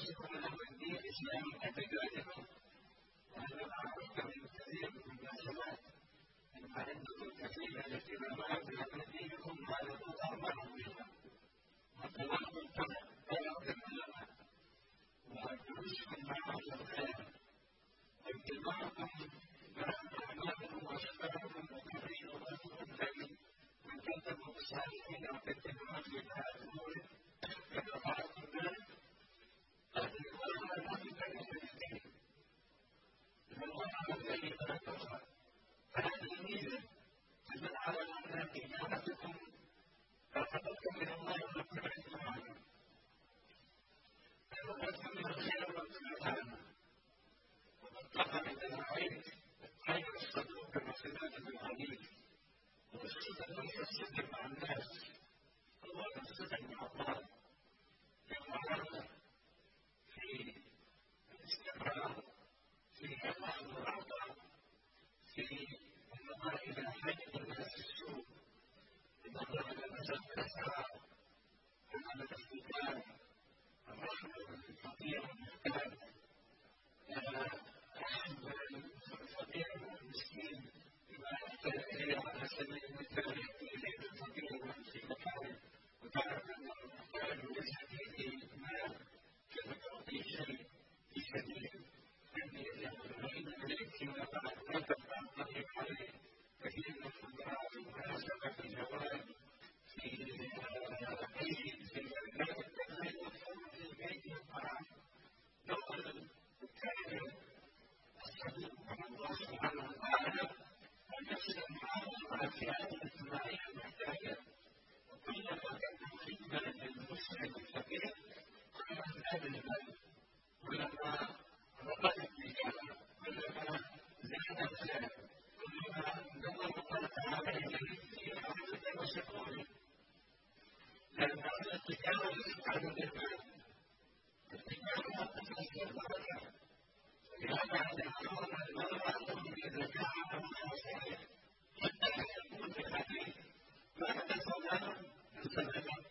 أنفسكم له الدين إسلام اعتقادكم وهذا معروف من كثير من المناسبات إن عندكم كثير من الاهتمامات لكن دينكم هذا مطابق بها وتوافق بين العلماء ودروسكم معهم الخير واتباعكم أعمالكم وأشكالكم وتعليمكم الذي من كتبوا بالصالحين وتتبعون في هذه الأمور فبعضكم ذلك قد يقال ما يبين الدين والله الذي تذكر فهذه الميزة تدل على أن إجابتكم رغبتكم من الله ومغفرة عنه رغبتكم من الخير والسلام ومنطقة من العين خير الصدوق بمسلمة الحديث والصدق الصدق مع الناس هو الصدق مع الله في المعاملة في الاستقرار في الأخذ والعطاء في النظر إلى حج الناس السوء النظر إلى مسألة الأسرار وعلى الاستقرار الرحمة والفقير والمحتاج أحب الفقير والمسكين بما يحتاج إليه على سبيل المثال إليه الفقير والمسكين وتعرف أن المحتاج ليس فيه مال كما تعطيه شيء في سبيل وإن إليك فيما بعد لا تبقى الطريق عليه كثير من الفقراء في المناسبة في الجوائز في البيت في البلاد التقليد والفضل في البيت والطعام دخل الكائن الصديق مع الله سبحانه وتعالى أن يفصل معه على الفئات الاجتماعية المحتاجة وكلما كان خدمة للمسلم الفقير كلما زاد المال كلما رقت التجارة كلما زاد الخير كلما نظر الله تعالى إليه في عمل وشكوره لأن هذه التجارة ليست عن المال التجارة تفسد البركة لهذا عندما أمر المرء أنه إذا كان عمله صالح حتى يكون في الحديث ما حدث له من صدقة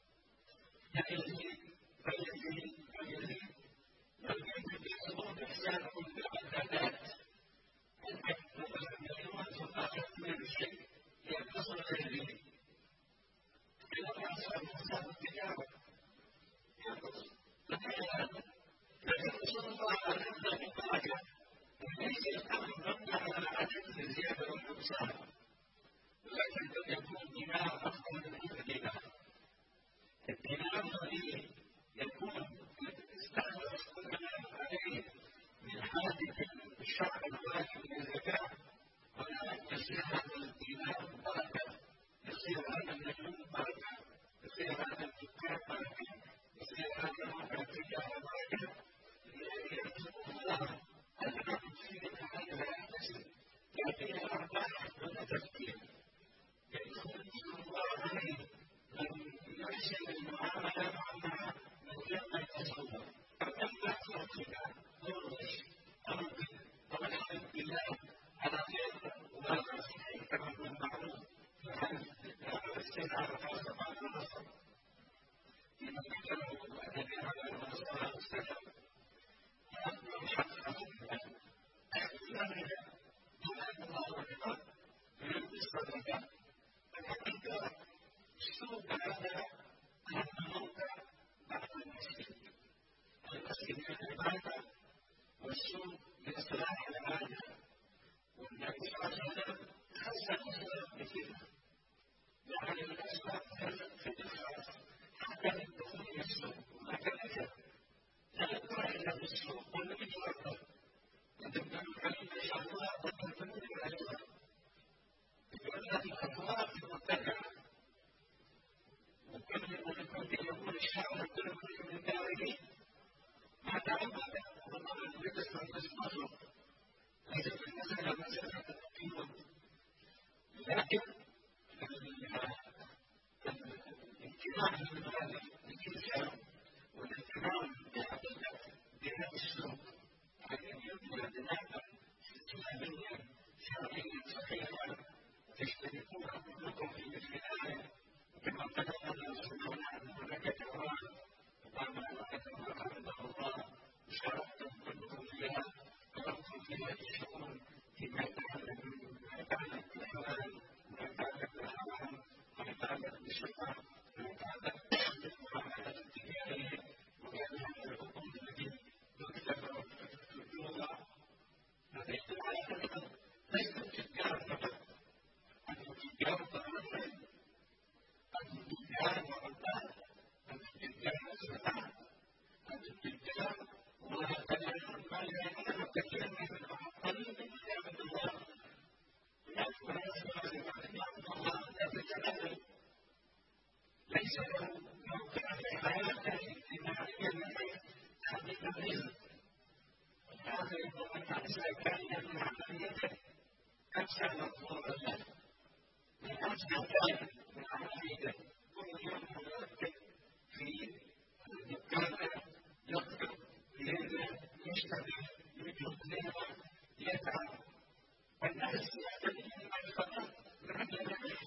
يزيد فيزيد فيزيد والجد يحسبون إحسانكم بالعبادات أنك مثلا مليون ثم أخذت من شيء يتصل إليه إذا أصاب حساب التجارة ينقص لكن صلى الله عليه وسلم قال وليس الأمر مبني على عدد الزيادة والنقصان ولكن قد يكون دينار أفضل من ألف دينار الدينار الذي يكون استخلص كل ما عليه من حادث الشرع الواجب من الزكاة ولا يصير هذا الدينار بركة يصير هذا المليون بركة يصير هذا الدكان بركة يصير هذا موقع التجارة بركة يرزق الله العبد في الحال لا يحتسب يعطيه أرباح دون تفكير يدخل الله عليه من يحسن المعاملة مع من غير ما يتصور فلما تركنا نرغش أرضي والحمد لله على خير والغسل كما هو المعروف فهل الاستنارة هذا بعد النصر لما ذكره النبي عليه الصلاة والسلام أنه حتى أخذنا أخذنا بما الله والرضا من الصدقة الحقيقة السوق هذا الموقع بعد المسجد المسجد للعبادة والسوق لإصلاح العادة والنبي صلى الله عليه وسلم خص الأسباب بكذا يعني الأسباب في الإخلاص حتى للدخول إلى السوق وما كان لا يقرأ إلا في السوق والنبي يتوقف وتبدأ الحديث إن شاء الله قد تكون الأسباب يقول لك الأبواب المتبعة وكل من يقول الشعب كل من داره هذا عبادة والله يجلس عند المسجد ليس في المسألة مسألة القيود لكن الامتناع من هذا الإنسان والامتناع بهذا السلوك أن يبنى بناء إسلاميا شرعيا صحيحا تشتركون كلكم في مثل ذلك كما قال الله سبحانه وتعالى لك توراة وقال لك توراة عند الله يفتشون فيما يتعلق ما يتعلق بالحلال ما يتعلق بالحرام ما يتعلق بالشفاء ما يتعلق بالمعاملات التجارية وغيرها من الأمور التي تكتب في اللغة. هذا يدل على أنهم ليسوا تجار فقط، أنهم تجار طبعا، أنهم تجار وعمال، أنهم تجار وزراء، أنهم تجار ويتبعون ما يعلمون كثيرا من القليل من نعمة الله. الناس لا يسمعون عن نعمة الله لا تتنبه، ليس له موقع في حياته اجتماعيا مثل هذه الرزق. هذا يدل أن الإنسان كان من عمليته أكثر مطلوبا له، من أجل ذلك من عمليته كل يوم يركب في دكانه يطلب يشتغل يجهد ليلا يتعب، والناس يحتاجون الفقر من أجل ذلك.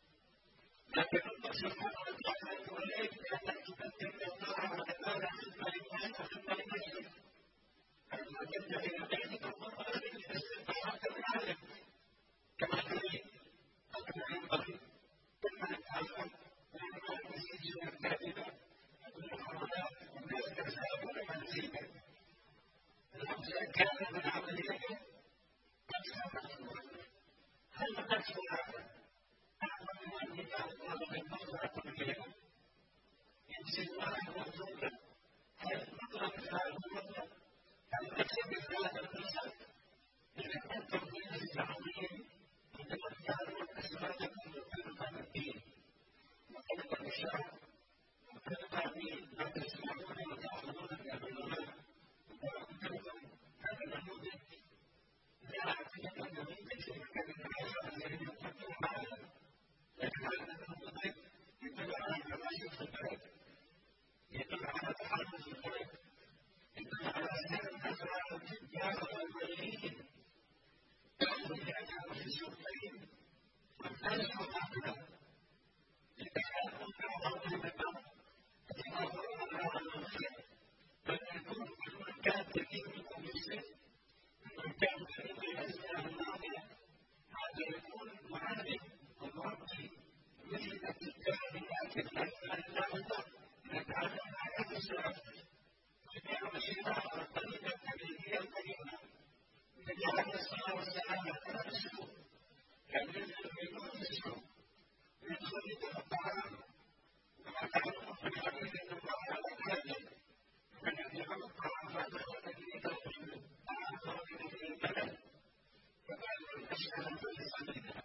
لكن الله سبحانه وتعالى يقول لك أنك تقدم الطاعة والعبادة خدمة لله وخدمة لنفسك. فلما تبدأ إلى بيتك الله عليك الاستطاعة العالم كما تريد أو كما ينبغي، ثم نتعلم وما نزيد من الكاذبة والمحاولات والناس يتساءلون عن زينك. الأمر كان من عمليته أكثر مسؤولا. هل نقص هذا أعظم من أن يجعل الله من مغفرة الجنة ينزل الله مرزوقا؟ هل مطلق هذا المطلق؟ هل تكتب هذا المثل؟ إذا كنتم من التعظيم وتتذكرون أسماءكم وخلق الدين وخلق الشرع وخلق الدين لا تسمعون وتأخذون بأمرنا وأنتم هذا النموذج لا أعتقد أن نموذج في مكان الحياة الذي يقدم معنا، لكن هذا النموذج يدل على تميز البلد، يدل على تحرز البلد، يدل على أن الناس على التجار والماليين يأخذ بأنهم في سوقين والناس هكذا يتحالفون بعضهم ببعض يتظاهرون على الخير، بل يكون من كان دينه مسلم من كان دينه الإسلام الماضية هذا يكون معلم ومربي مثل التجار لكن لا نتعلم على السلف ويبيع الشراء والقليل التبليغية القديمة من على الصلاة والسلام على السلوك كان يؤمنون بالسلوك ويدخلون الطعام وما تعلمون في الحديث أن الله على كامل من يدخل الطعام فأدخل الذين يدخلون الطعام خرج من البلد وقالوا الأشهر في سبيلها.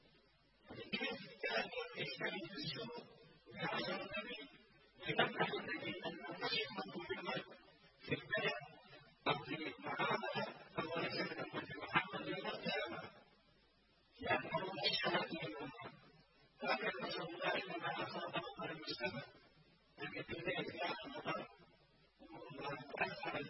كيف كان يشتري في السوق ويعصر النبي ويمنح النبي أن يصيبه محمد في البلد أو في المعاملة فهو ليس من أمة محمد يوم القيامة لأنه أشهر في الأمة. ولكن رسول الله لما أصاب أمر المسلمة لم يكن إسلام النظر وأسأل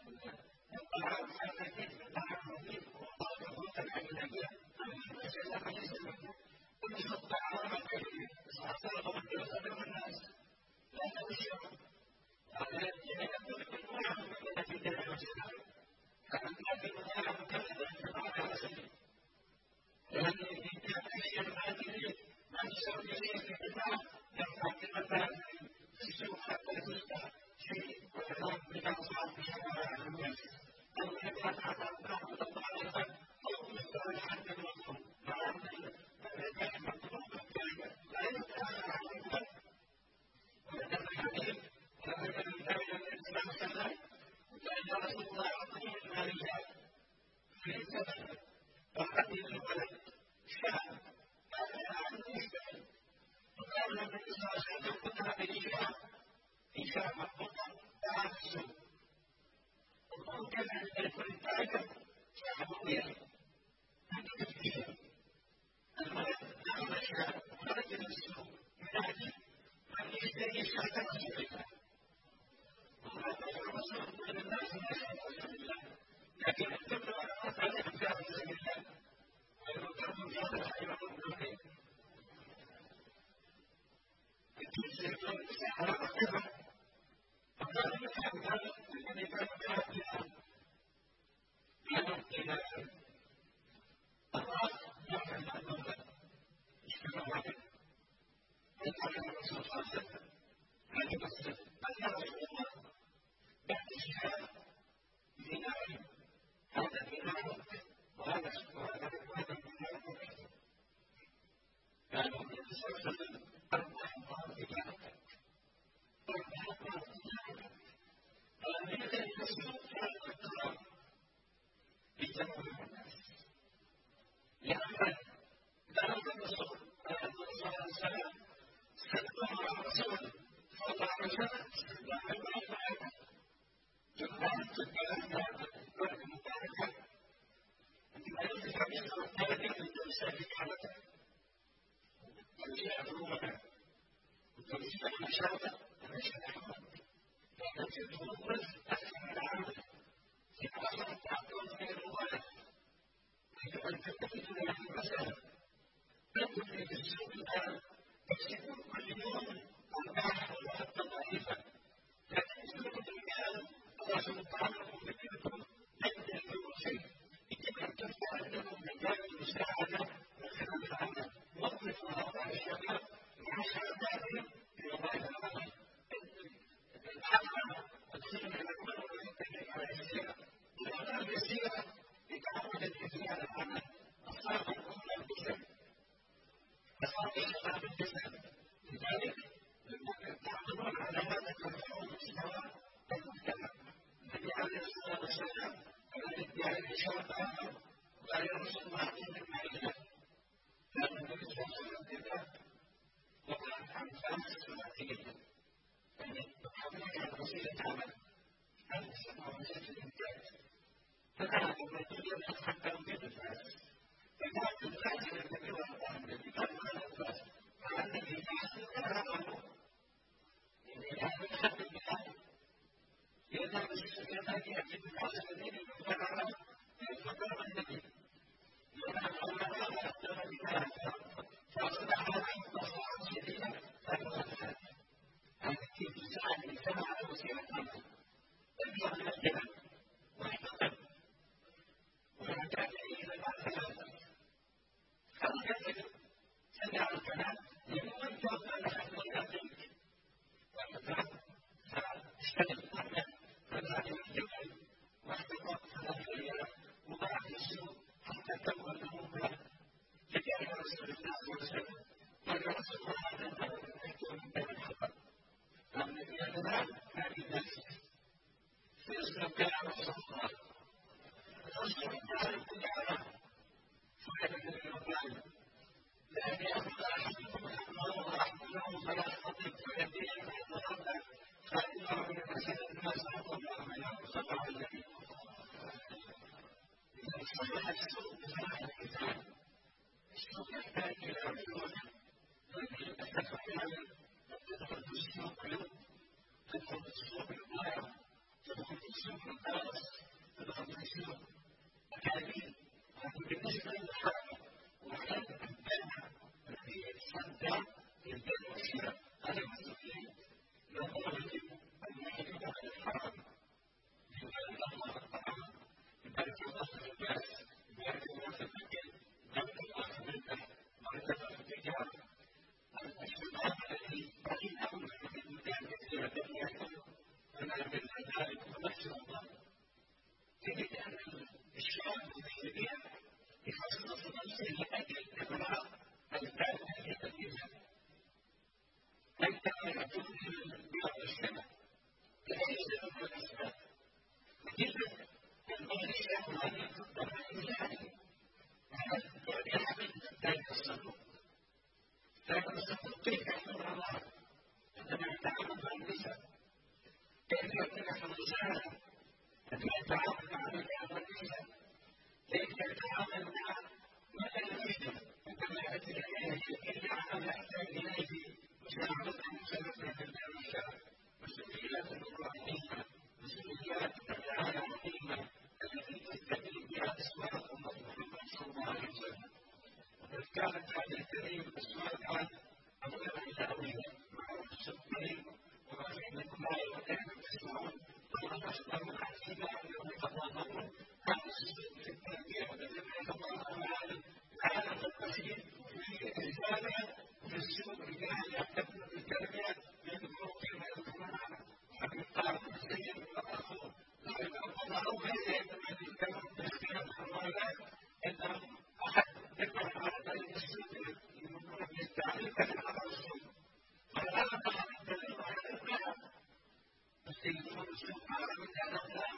الطعام هذا كيف الطعام نظيف وقال خلقا أجنبيا أما الإسلام يسلم كل الطعام الكريم فأصاب من الناس لا تبشروا هذا يقول بالمعاملة التي تدعو الإسلام فمن كان بالمعاملة كذبا فبعد رسله لأن إن كان أشياء هذه ما تسوي شيء في الدفاع ينفع مثلا في السوق حتى يصبح شيء ويرام بأنصار بشوارع الناس أو يبحث عن بعض الضعيفة أو يستوى الحد المطلوب معامل الربح مطلوب الكلمة لا يتعامل عن الوقت ويدل الحديث وهذا من دولة الإسلام كذلك وكأن رسول الله يعطيه الماليات في سبب وحديث الولد شاب هذا عن يشتغل وقال النبي صلى الله عليه وسلم قلنا بالإشاء إشاء مطلقا تعال السوق وممكن أن يكون التعلم شعبوية هذا الإشاء الولد نعم الشاب خرج من السوق ينادي من يشتري إشاء كما وهذا من الناس ما يشاء الله لكن الدولة أفعل أفعال في سبيل الله ويقدم جاهز إلى مدنه يكون على القبر وذلك أفضل الذي كان كافيا إلى السوق كان اضطراب لتنوع الناس. لأن دعوة الرسول عليه الصلاة والسلام سلم على الرسول صلى الله عليه وسلم سلم على جمعات الكلام والمباركة بما يجب أن يكون التاريخ للإنسان في حالته ويجعل روحه وتوزيع نشاطه ونشاط حمد لأن تتوقف أكثر من العمل في عشرة تعطون من الوالد يجب أن تتخذ له المسألة لكن في السوق الآن تكسبون كل يوم أرباح وحتى ضعيفة لكن السوق الآن الله سبحانه وتعالى يبدأ كل شيء يجب أن تفتح عندهم مجال المساعدة من خلال العمل وظف هؤلاء الشباب مع شهاداتهم في وظائف العمل العمل وتصير العمل ويتجه على السيرة الأعمال اليسيرة لتعود الجزية على العمل أصاب الأمة الجسد أصاب الشباب الجسد لذلك لما تعملون على هذا ترفعون مستوى المجتمع النبي عليه الصلاة والسلام الذي ادعى الإشارة آخر لا يرسل واحد من معرفة كان النبي صلى الله عليه وسلم وقعت عن 5 ثلاثية يعني تحمل عن وسيلة عمل هذا يسمى وسيلة الإنتاج فكان الرجل يبحث عن تنمية الناس فكان الناس يتبعون عن النبي كان من الناس مع أن الناس يتبعون يعني يحب الناس يذهب السياسات يأتي بالناس الذين يتبعون يتبعون النبي يذهب على هذا يتبع الناس فأصبح هذه مصلحة شديدة فالمسلسل التي تساعد المجتمع على وسيلة عمل تبدأ من الجهل واحتقن ويحتاج إلى المعرفة هذا يجب سمع الكلام يقول جواب أن حسن يأتيك ويتفهم فاشتغل معنا فبعد الجهل واحتقن فلا وضع في السوق حتى تكون الأمور لكي رسول الله صلى الله عليه وسلم قال رسول الله أنه يكون من بين الحقب لأن الإعلام هذه نفسه فيصبح كلام رسول الله رسول الله كلها فعلا من الأموال لأن أخذ أحدكم الله ورحمه فلا يستطيع فيديه فيتغنى فإنه من أسد الناس أطلع من يوم النبي إذا صلح السوق بصلاح الكتاب السوق يحتاج إلى عيون لكن أحيانا تدخل في السوق اليوم تدخل في السوق الغاية تدخل في السوق القارص تدخل في السوق أكاديم لكن بالنسبة للحركة وحركة البيع التي يتصدى للبيع والشراء هذا المسؤولين يقول يجب أن يحدد على الحركة لذلك الله الطعام لذلك يوصل الناس لذلك يوصل الأكل لذلك يوصل منه مرتبة التجارة الشباب الذي رأيناه في المكان كثيرا لم يكن فنعمل ذلك ونفسه الله تجد أن الشباب المسلمين يخصص نفسه لأجل إغراء الباب في الإنسان أنت يكون بعض السنة ليس من الأسباب وجد المغرب وأن يقدر الإنسان على يحمل ذلك الصندوق ذلك الصندوق كيف يحمل الله عندما يتعامل مع النساء كيف يتنحى الرجال كيف يتعامل مع الرجال والنساء كيف يتعامل مع ما يريده عندما يأتي إليه إلا أن يحتاج إليه مساعدته مساعدة بالله والشرع مسؤوليات الإبراهيمية مسؤوليات العالمية التي تستدل بها أسواق محمد صلى الله عليه وسلم وقد كانت هذه الكريم أسواق عن أولا إلهية مع السبحين ورحمة الله وكانت تسمعون وما أصبحوا عزيزا أنهم يتضامنون عن السوء في التربية وتجمع الله العالم العالم القصير في رسالة في السوق رجال يعتبرون بالتربية يدخلون فيما يدخلون عنه وحد قال السيد وأخوه الله غير من يتكلم باختلاف الروايات أنهم أحد ذكر على طريق السوق يقولون بالتعليم كان على السوق فالآن أحد الدليل على الإسلام السيد السوق على من هذا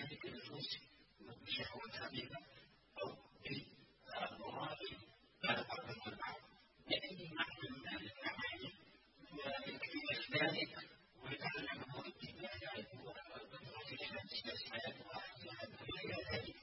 تمتلك النفوس بشهوتها بها أو بمواطن بعض البعض لأي معنى من المعاني ويكفي ذلك ويتعلمه اتباع القدرة التي تسعى وإلى ذلك.